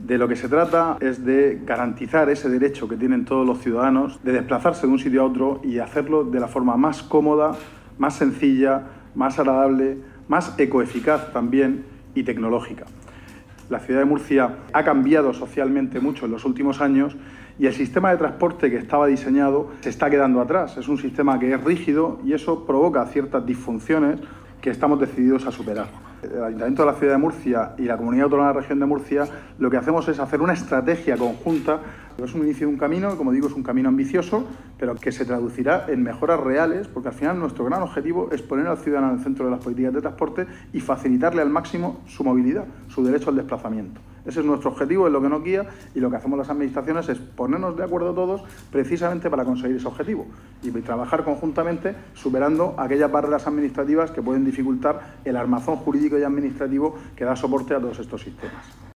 De lo que se trata es de garantizar ese derecho que tienen todos los ciudadanos de desplazarse de un sitio a otro y hacerlo de la forma más cómoda, más sencilla, más agradable, más ecoeficaz también y tecnológica. La ciudad de Murcia ha cambiado socialmente mucho en los últimos años y el sistema de transporte que estaba diseñado se está quedando atrás. Es un sistema que es rígido y eso provoca ciertas disfunciones que estamos decididos a superar. El Ayuntamiento de la Ciudad de Murcia y la Comunidad Autónoma de la Región de Murcia lo que hacemos es hacer una estrategia conjunta. Es un inicio de un camino, como digo, es un camino ambicioso, pero que se traducirá en mejoras reales, porque al final nuestro gran objetivo es poner al ciudadano en el centro de las políticas de transporte y facilitarle al máximo su movilidad, su derecho al desplazamiento. Ese es nuestro objetivo, es lo que nos guía, y lo que hacemos las administraciones es ponernos de acuerdo todos precisamente para conseguir ese objetivo y trabajar conjuntamente superando aquellas barreras administrativas que pueden dificultar el armazón jurídico y administrativo que da soporte a todos estos sistemas.